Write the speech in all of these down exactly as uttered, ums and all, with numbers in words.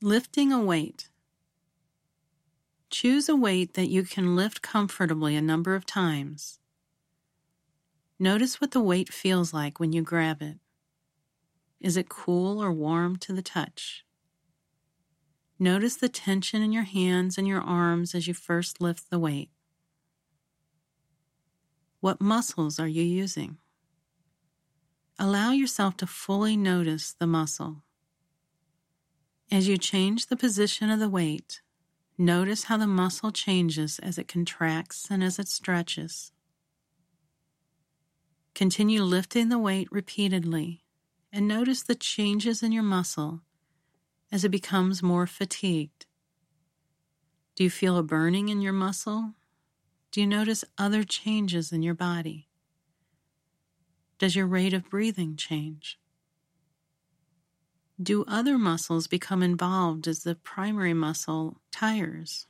Lifting a weight. Choose a weight that you can lift comfortably a number of times. Notice what the weight feels like when you grab it. Is it cool or warm to the touch? Notice the tension in your hands and your arms as you first lift the weight. What muscles are you using? Allow yourself to fully notice the muscle. As you change the position of the weight, notice how the muscle changes as it contracts and as it stretches. Continue lifting the weight repeatedly and notice the changes in your muscle as it becomes more fatigued. Do you feel a burning in your muscle? Do you notice other changes in your body? Does your rate of breathing change? Do other muscles become involved as the primary muscle tires?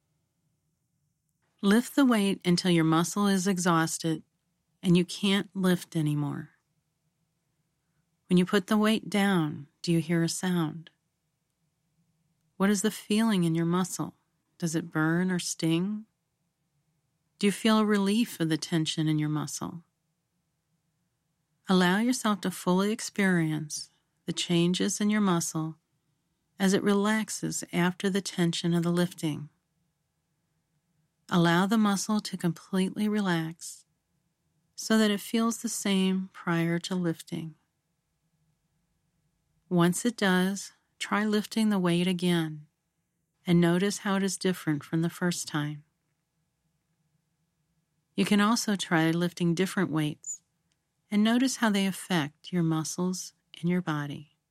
Lift the weight until your muscle is exhausted and you can't lift anymore. When you put the weight down, do you hear a sound? What is the feeling in your muscle? Does it burn or sting? Do you feel a relief of the tension in your muscle? Allow yourself to fully experience the changes in your muscle as it relaxes after the tension of the lifting. Allow the muscle to completely relax so that it feels the same prior to lifting. Once it does, try lifting the weight again and notice how it is different from the first time. You can also try lifting different weights and notice how they affect your muscles and your body.